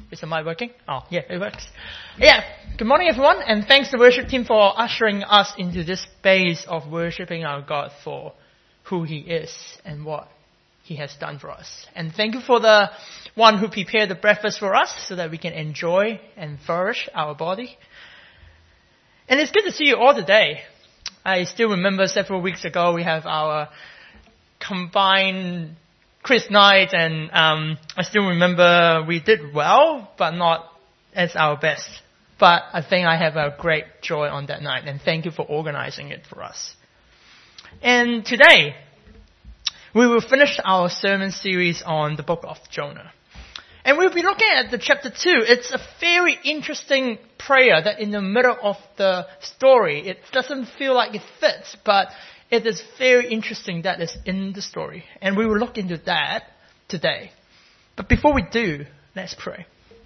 Is the mic working? Oh, yeah, it works. Yeah, good morning everyone, and thanks to the worship team for ushering us into this space of worshiping our God for who He is and what He has done for us. And thank you for the one who prepared the breakfast for us so that we can enjoy and flourish our body. And it's good to see you all today. I still remember several weeks ago we have our combined quiz night, and I still remember we did well, but not as our best. But I think I have a great joy on that night, and thank you for organizing it for us. And today, we will finish our sermon series on the book of Jonah. And we'll be looking at the chapter 2. It's a very interesting prayer that in the middle of the story, it doesn't feel like it fits, but it is very interesting that it's in the story. And we will look into that today. But before we do, let's pray.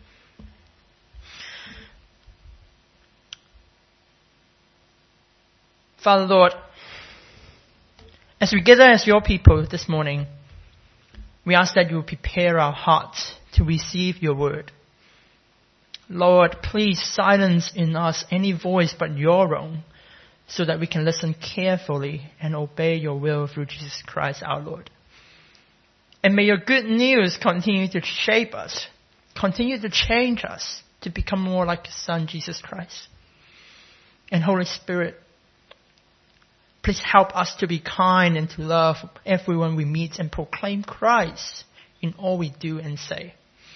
Father Lord, as we gather as your people this morning, we ask that you will prepare our hearts to receive your word. Lord, please silence in us any voice but your own, so that we can listen carefully and obey your will through Jesus Christ our Lord. And may your good news continue to shape us, continue to change us to become more like your Son, Jesus Christ. And Holy Spirit, please help us to be kind and to love everyone we meet and proclaim Christ in all we do and say.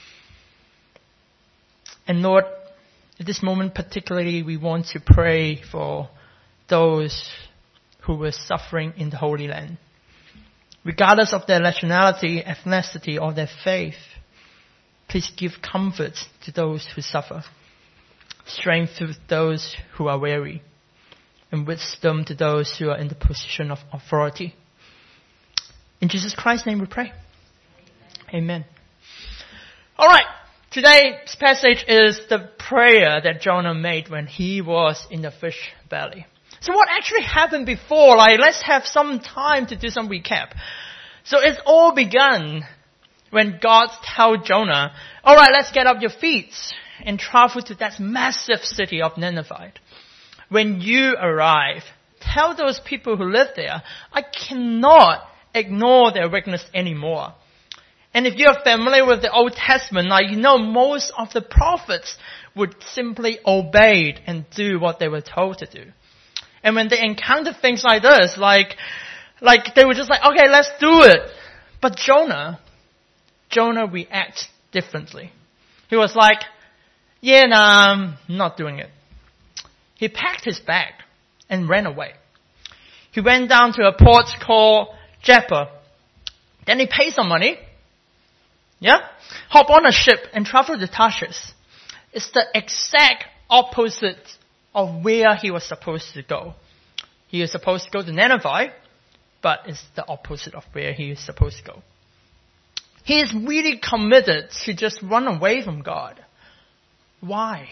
And Lord, at this moment particularly, we want to pray for those who were suffering in the Holy Land. Regardless of their nationality, ethnicity, or their faith, please give comfort to those who suffer, strength to those who are weary, and wisdom to those who are in the position of authority. In Jesus Christ's name we pray. Amen. All right. Today's passage is the prayer that Jonah made when he was in the fish belly. So what actually happened before? Let's have some time to do some recap. So it's all begun when God told Jonah, all right, let's get up your feet and travel to that massive city of Nineveh. When you arrive, tell those people who live there, I cannot ignore their weakness anymore. And if you're familiar with the Old Testament, you know most of the prophets would simply obey and do what they were told to do. And when they encounter things like this, like they were just like, okay, let's do it. But Jonah reacts differently. He was like, yeah, nah, I'm not doing it. He packed his bag and ran away. He went down to a port called Joppa. Then he paid some money. Yeah? Hop on a ship and travel to Tarshish. It's the exact opposite of where he was supposed to go. He was supposed to go to Nineveh, but it's the opposite of where he is supposed to go. He is really committed to just run away from God. Why?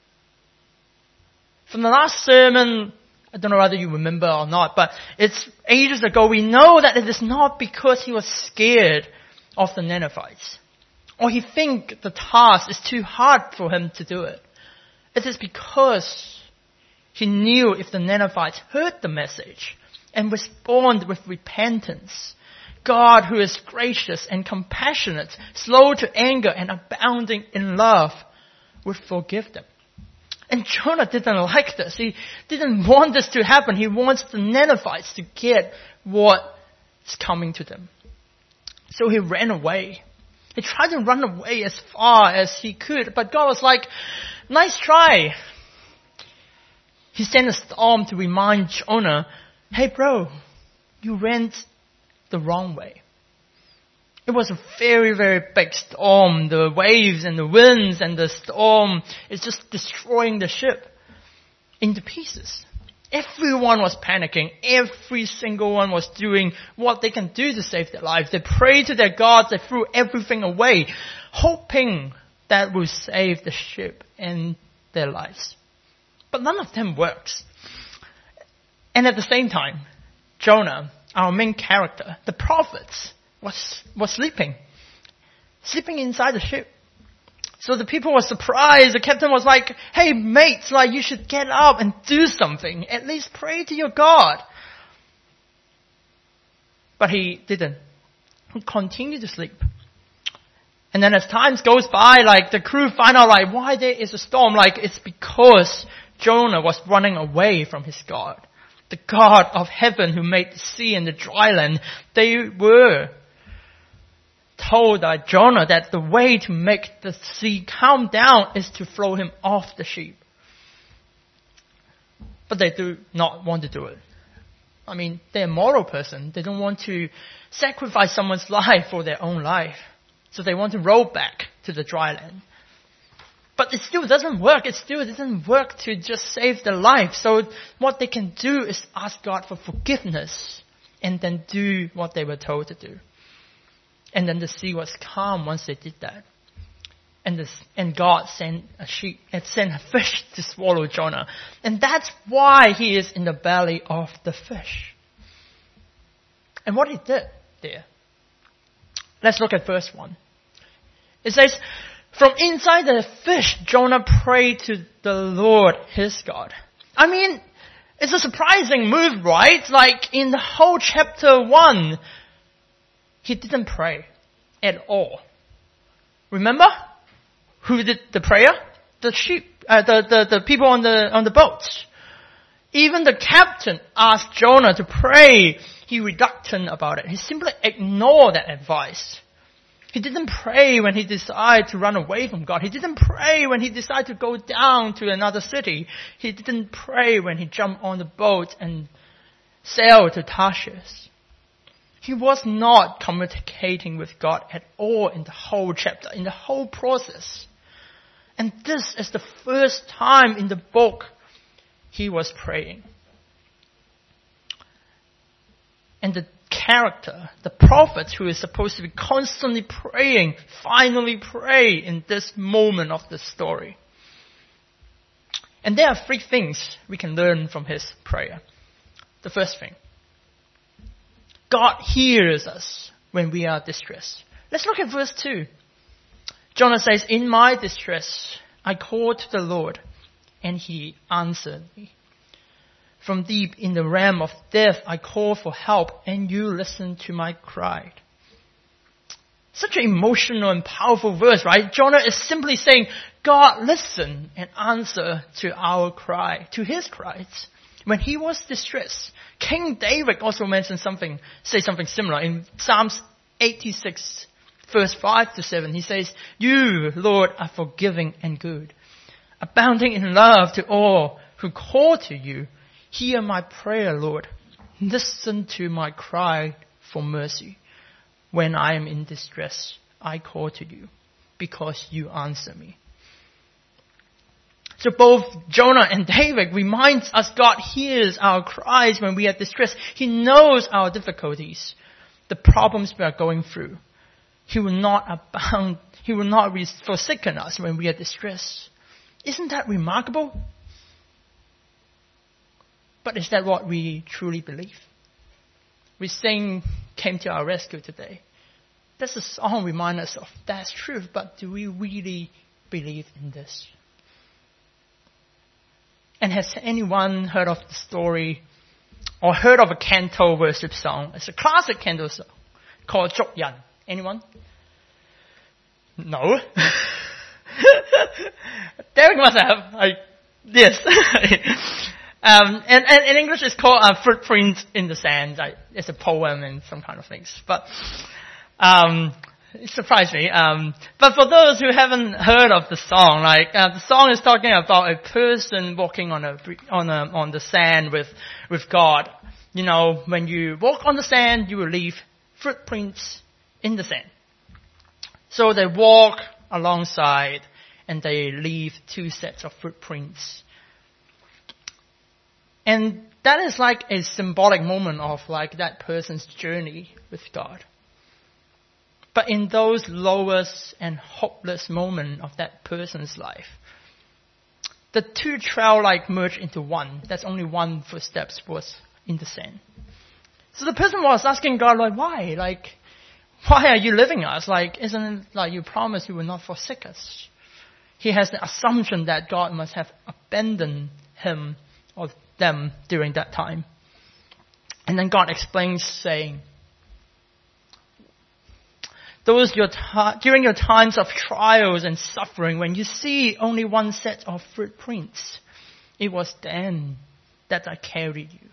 From the last sermon, I don't know whether you remember or not, but it's ages ago, we know that it is not because he was scared of the Ninevites, or he think the task is too hard for him to do it. It is because he knew if the Ninevites heard the message and respond with repentance, God, who is gracious and compassionate, slow to anger and abounding in love, would forgive them. And Jonah didn't like this. He didn't want this to happen. He wants the Ninevites to get what is coming to them. So he ran away. He tried to run away as far as he could, but God was like, nice try. He sent a storm to remind Jonah, hey bro, you went the wrong way. It was a very, very big storm. The waves and the winds and the storm is just destroying the ship into pieces. Everyone was panicking. Every single one was doing what they can do to save their lives. They prayed to their gods. They threw everything away, hoping that will save the ship and their lives. But none of them works. And at the same time, Jonah, our main character, the prophet, was sleeping inside the ship. So the people were surprised. The captain was like, hey mates, like you should get up and do something. At least pray to your God. But he didn't. He continued to sleep. And then as time goes by, like the crew find out like why there is a storm. Like it's because Jonah was running away from his God. The God of heaven who made the sea and the dry land. They were told that Jonah that the way to make the sea calm down is to throw him off the ship. But they do not want to do it. I mean, they're a moral person. They don't want to sacrifice someone's life for their own life. So they want to row back to the dry land. But it still doesn't work. It still doesn't work to just save their life. So what they can do is ask God for forgiveness and then do what they were told to do. And then the sea was calm once they did that. And God sent a sheep and sent a fish to swallow Jonah. And that's why he is in the belly of the fish. And what he did there. Let's look at verse 1. It says, from inside the fish, Jonah prayed to the Lord his God. I mean, it's a surprising move, right? Like in the whole chapter 1, he didn't pray at all. Remember? Who did the prayer? The sheep, the people on the boats. Even the captain asked Jonah to pray. He reluctant about it. He simply ignored that advice. He didn't pray when he decided to run away from God. He didn't pray when he decided to go down to another city. He didn't pray when he jumped on the boat and sailed to Tarshish. He was not communicating with God at all in the whole chapter, in the whole process. And this is the first time in the book he was praying. And the character, the prophet who is supposed to be constantly praying, finally pray in this moment of the story. And there are 3 things we can learn from his prayer. The first thing, God hears us when we are distressed. Let's look at verse 2. Jonah says, in my distress, I called to the Lord, and he answered me. From deep in the realm of death, I called for help, and you listened to my cry. Such an emotional and powerful verse, right? Jonah is simply saying, God, listen and answer to our cry, to his cries. When he was distressed, King David also mentioned something similar in Psalms 86, verse 5 to 7. He says, you, Lord, are forgiving and good, abounding in love to all who call to you. Hear my prayer, Lord. Listen to my cry for mercy. When I am in distress, I call to you because you answer me. So both Jonah and David reminds us God hears our cries when we are distressed. He knows our difficulties, the problems we are going through. He will not forsaken us when we are distressed. Isn't that remarkable? But is that what we truly believe? We sing Came to Our Rescue today. That's a song remind us of that's truth, but do we really believe in this? And has anyone heard of the story or heard of a canto worship song? It's a classic canto song called Chúc Nhân. Anyone? No? Derek must have. Yes. And in English it's called Footprints in the Sand. It's a poem and some kind of things. But it surprised me. But for those who haven't heard of the song, the song is talking about a person walking on the sand with God. You know, when you walk on the sand, you will leave footprints in the sand. So they walk alongside and they leave 2 sets of footprints. And that is like a symbolic moment of like that person's journey with God. But in those lowest and hopeless moments of that person's life, the 2 trail merge into one. That's only 1 footstep was in the sand. So the person was asking God, why? Why are you leaving us? Isn't it you promised you will not forsake us? he has the assumption that God must have abandoned him or them during that time. And then God explains, saying, during your times of trials and suffering, when you see only one set of footprints, it was then that I carried you.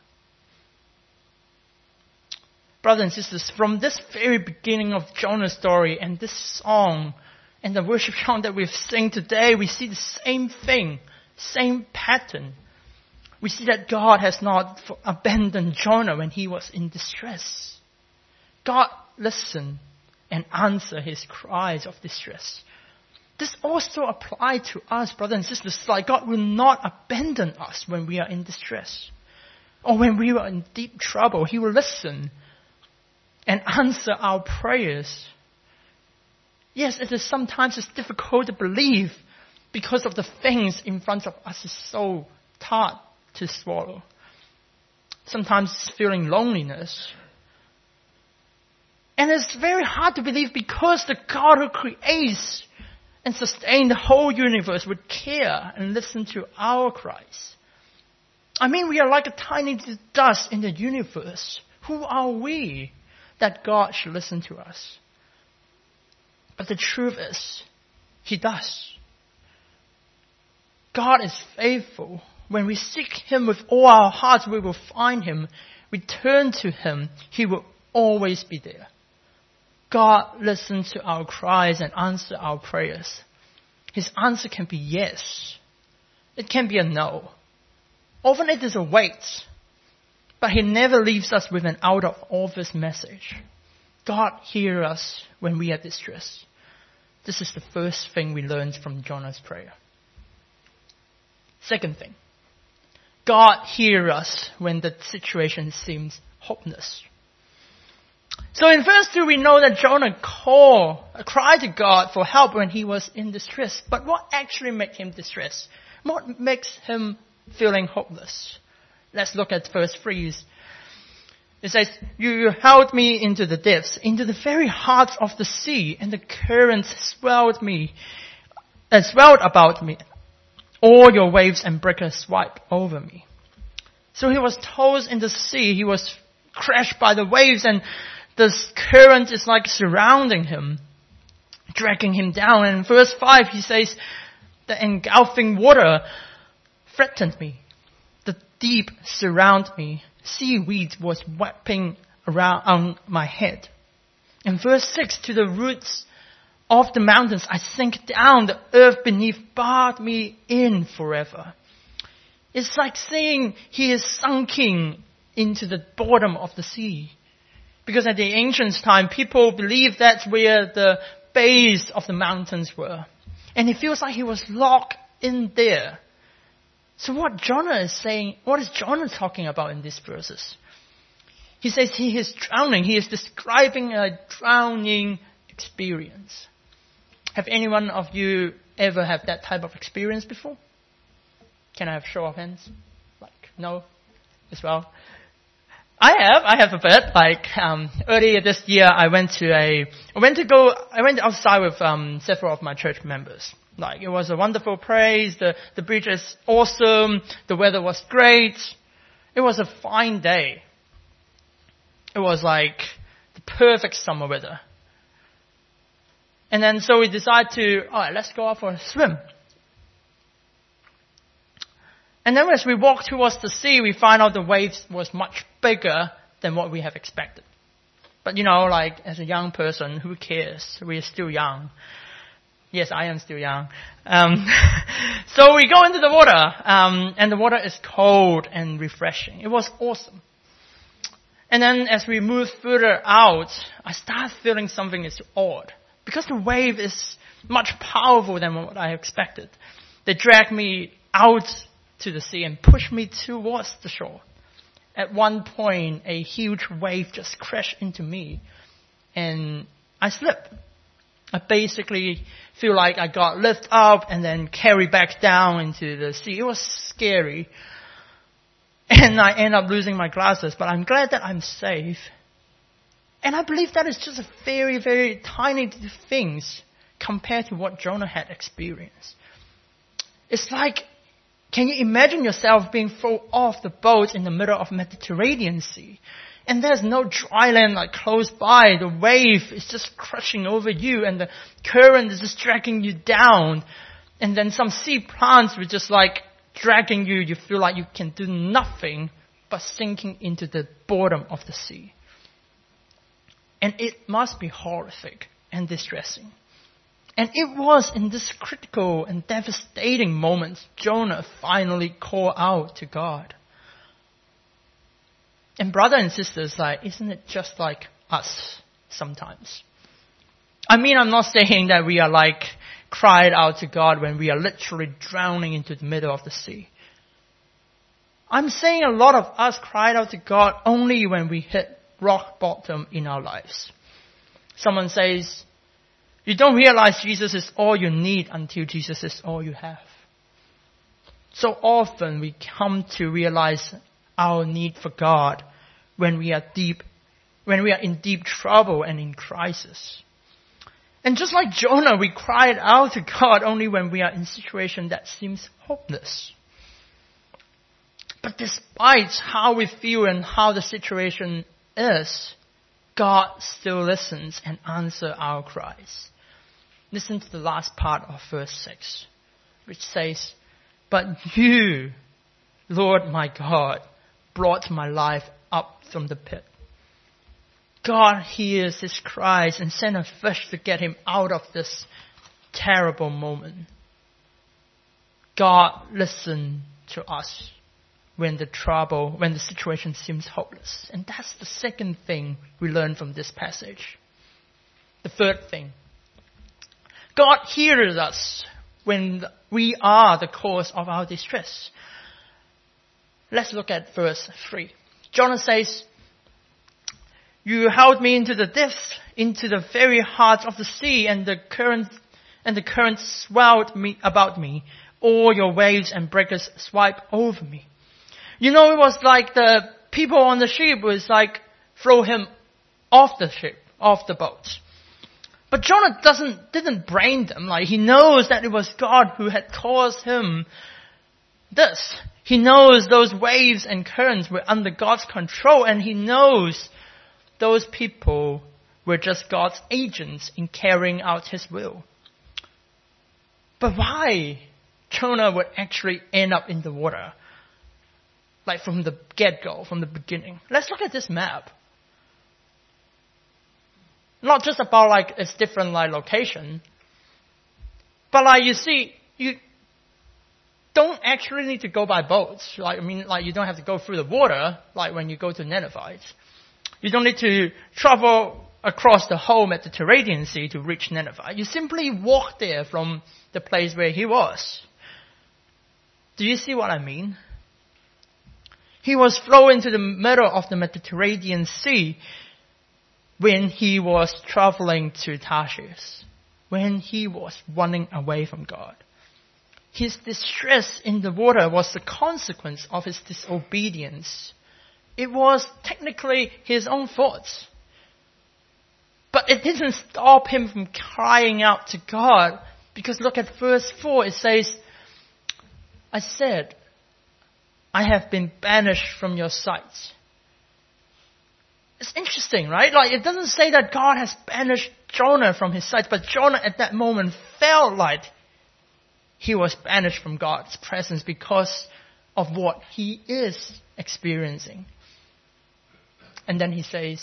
Brothers and sisters, from this very beginning of Jonah's story and this song and the worship song that we've sing today, we see the same thing, same pattern. We see that God has not abandoned Jonah when he was in distress. God listened and answered his cries of distress. This also applies to us, brothers and sisters. Like God will not abandon us when we are in distress or when we are in deep trouble. He will listen and answer our prayers. Yes, it is sometimes it's difficult to believe because of the things in front of us is so hard to swallow. Sometimes it's feeling loneliness. And it's very hard to believe because the God who creates and sustains the whole universe would care and listen to our cries. I mean, we are like a tiny dust in the universe. Who are we that God should listen to us? But the truth is, He does. God is faithful. When we seek Him with all our hearts, we will find Him. We turn to Him. He will always be there. God listens to our cries and answers our prayers. His answer can be yes. It can be a no. Often it is a wait. But He never leaves us with an out-of-office message. God hears us when we are distressed. This is the first thing we learned from Jonah's prayer. Second thing, God hears us when the situation seems hopeless. So in verse 2, we know that Jonah cried to God for help when he was in distress. But what actually made him distressed? What makes him feeling hopeless? Let's look at verse 3. It says, you hurled me into the depths, into the very heart of the sea, and the currents swelled about me. All your waves and breakers swept over me. So he was tossed in the sea. He was crashed by the waves, and the current is like surrounding him, dragging him down. And in verse 5, he says, the engulfing water threatened me. The deep surrounded me. Seaweed was wrapping around on my head. In verse 6, to the roots of the mountains I sink down. The earth beneath barred me in forever. It's like saying he is sunken into the bottom of the sea. Because at the ancient time, people believed that's where the base of the mountains were. And it feels like he was locked in there. So what Jonah is saying, what is Jonah talking about in these verses? He says he is drowning. He is describing a drowning experience. Have any one of you ever had that type of experience before? Can I have show of hands? Like, no? As well? I have a bit. Earlier this year, I went outside with several of my church members. Like, it was a wonderful praise. The bridge is awesome. The weather was great. It was a fine day. It was like the perfect summer weather. And then so we decided to, let's go out for a swim. And then as we walked towards the sea, we find out the waves was much bigger than what we have expected. But as a young person, who cares? We're still young. Yes, I am still young. So we go into the water, and the water is cold and refreshing. It was awesome. And then as we move further out, I start feeling something is odd. Because the wave is much powerful than what I expected. They drag me out to the sea and push me towards the shore. At one point, a huge wave just crashed into me, and I slipped. I basically feel like I got lifted up and then carried back down into the sea. It was scary. And I end up losing my glasses, but I'm glad that I'm safe. And I believe that is just a very, very tiny things compared to what Jonah had experienced. It's like, can you imagine yourself being thrown off the boat in the middle of Mediterranean Sea? And there's no dry land like close by. The wave is just crushing over you and the current is just dragging you down. And then some sea plants were just like dragging you. You feel like you can do nothing but sinking into the bottom of the sea. And it must be horrific and distressing. And it was in this critical and devastating moment Jonah finally called out to God. And brothers and sisters, like, isn't it just like us sometimes? I mean, I'm not saying that we are like cried out to God when we are literally drowning into the middle of the sea. I'm saying a lot of us cried out to God only when we hit rock bottom in our lives. Someone says, you don't realize Jesus is all you need until Jesus is all you have. So often we come to realize our need for God when we are in deep trouble and in crisis. And just like Jonah, we cried out to God only when we are in a situation that seems hopeless. But despite how we feel and how the situation is, God still listens and answers our cries. Listen to the last part of verse 6, which says, but you, Lord my God, brought my life up from the pit. God hears his cries and sent a fish to get him out of this terrible moment. God listens to us when the situation seems hopeless. And that's the second thing we learn from this passage. The third thing. God hears us when we are the cause of our distress. Let's look at verse 3. Jonah says, you hurled me into the depths, into the very heart of the sea, and the current swelled me about me. All your waves and breakers swept over me. You know, it was like the people on the ship was like throw him off the ship, off the boat. But Jonah didn't blame them. Like, he knows that it was God who had caused him this. He knows those waves and currents were under God's control, and he knows those people were just God's agents in carrying out his will. But why Jonah would actually end up in the water? Like from the get-go, from the beginning. Let's look at this map. Not just about like its different like location, but like you see, you don't actually need to go by boats. Like, I mean, like you don't have to go through the water like when you go to Nineveh. You don't need to travel across the whole Mediterranean Sea to reach Nineveh. You simply walk there from the place where he was. Do you see what I mean? He was thrown into the middle of the Mediterranean Sea when he was traveling to Tarshish, when he was running away from God. His distress in the water was the consequence of his disobedience. It was technically his own fault. But it didn't stop him from crying out to God, because look at verse 4, it says, I said, I have been banished from your sight. It's interesting, right? Like, it doesn't say that God has banished Jonah from his sight, but Jonah at that moment felt like he was banished from God's presence because of what he is experiencing. And then he says,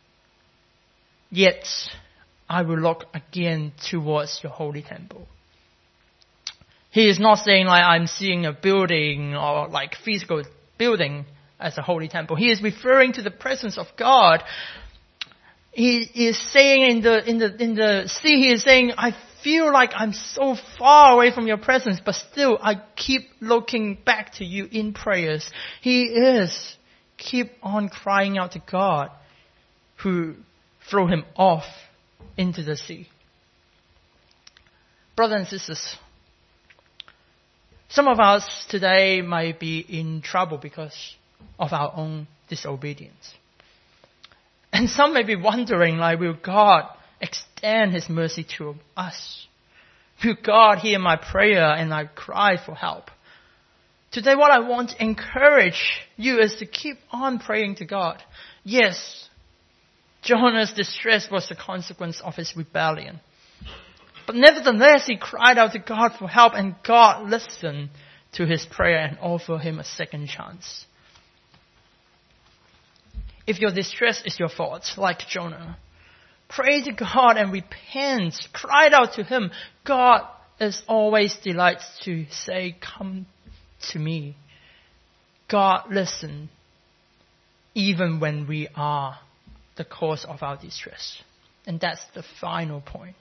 yet I will look again towards your holy temple. He is not saying like I'm seeing a building or like physical building as a holy temple. He is referring to the presence of God. He is saying in the sea, he is saying, I feel like I'm so far away from your presence, but still I keep looking back to you in prayers. He is keep on crying out to God who threw him off into the sea. Brothers and sisters, some of us today might be in trouble because of our own disobedience. And some may be wondering, like, will God extend his mercy to us? Will God hear my prayer and my cry for help? Today what I want to encourage you is to keep on praying to God. Yes, Jonah's distress was the consequence of his rebellion. But nevertheless, he cried out to God for help, and God listened to his prayer and offered him a second chance. If your distress is your fault, like Jonah, pray to God and repent. Cry out to him. God is always delighted to say, come to me. God listens even when we are the cause of our distress. And that's the final point.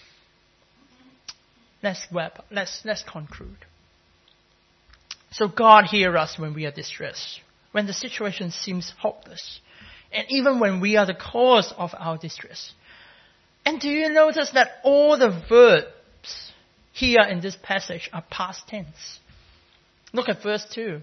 Let's conclude. So God hears us when we are distressed, when the situation seems hopeless, and even when we are the cause of our distress. And do you notice that all the verbs here in this passage are past tense? Look at verse 2.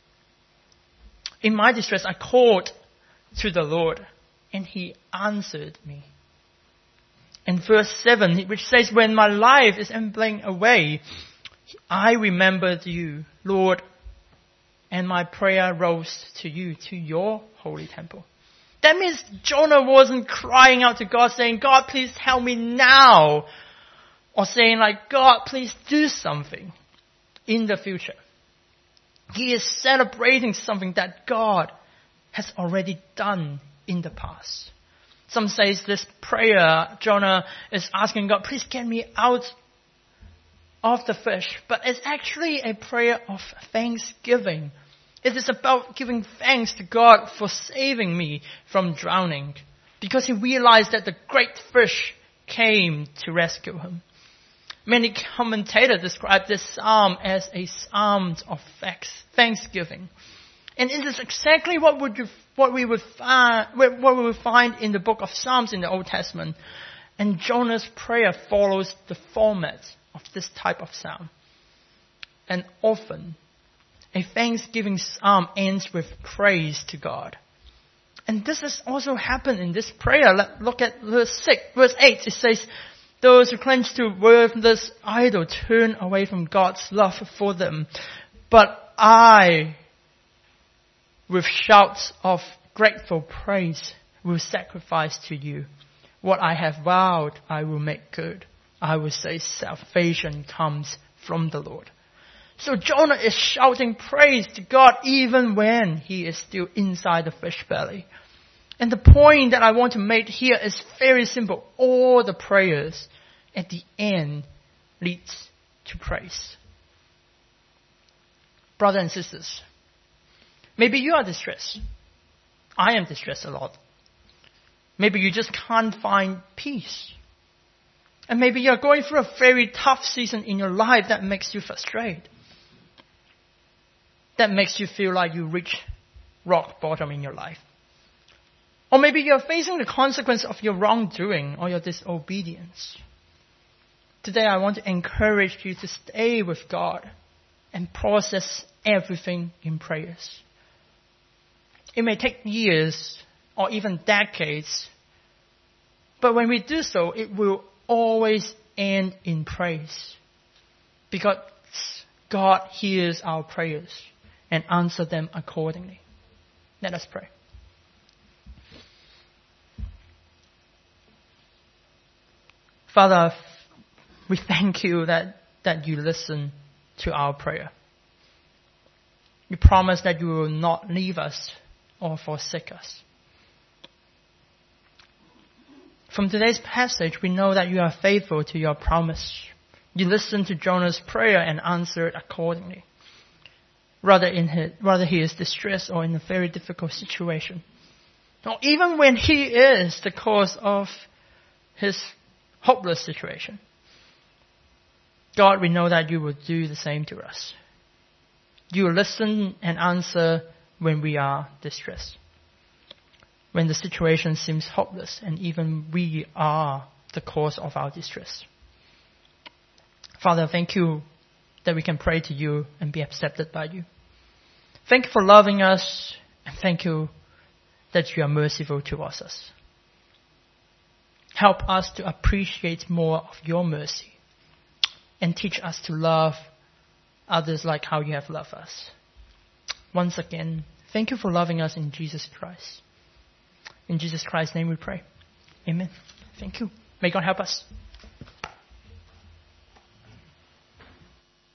In my distress, I called to the Lord, and he answered me. And verse 7, which says, when my life is ambling away, I remembered you, Lord, and my prayer rose to you, to your holy temple. That means Jonah wasn't crying out to God saying, God, please help me now. Or saying like, God, please do something in the future. He is celebrating something that God has already done in the past. Some say this prayer, Jonah is asking God, please get me out of the fish. But it's actually a prayer of thanksgiving. It is about giving thanks to God for saving me from drowning, because he realized that the great fish came to rescue him. Many commentators describe this psalm as a psalm of thanksgiving. And it is exactly what we would find in the book of Psalms in the Old Testament. And Jonah's prayer follows the format of this type of psalm. And often, a thanksgiving psalm ends with praise to God. And this has also happened in this prayer. Look at verse 8. It says, those who cling to worthless idols turn away from God's love for them. But I, with shouts of grateful praise, will sacrifice to you. What I have vowed, I will make good. I will say salvation comes from the Lord. So Jonah is shouting praise to God even when he is still inside the fish belly. And the point that I want to make here is very simple. All the prayers at the end leads to praise. Brothers and sisters, maybe you are distressed. I am distressed a lot. Maybe you just can't find peace. And maybe you're going through a very tough season in your life that makes you frustrated. That makes you feel like you reach rock bottom in your life. Or maybe you're facing the consequence of your wrongdoing or your disobedience. Today I want to encourage you to stay with God and process everything in prayers. It may take years or even decades, but when we do so, it will always end in praise. Because God hears our prayers and answers them accordingly. Let us pray. Father, we thank you that you listen to our prayer. You promise that you will not leave us or forsake us. From today's passage, we know that you are faithful to your promise. You listened to Jonah's prayer and answered accordingly. Whether he is distressed or in a very difficult situation. Or even when he is the cause of his hopeless situation. God, we know that you will do the same to us. You will listen and answer when we are distressed. When the situation seems hopeless and even we are the cause of our distress. Father, thank you that we can pray to you and be accepted by you. Thank you for loving us, and thank you that you are merciful towards us. Help us to appreciate more of your mercy. and teach us to love others like how you have loved us. Once again, thank you for loving us in Jesus Christ. In Jesus Christ's name we pray. Amen. Thank you. May God help us.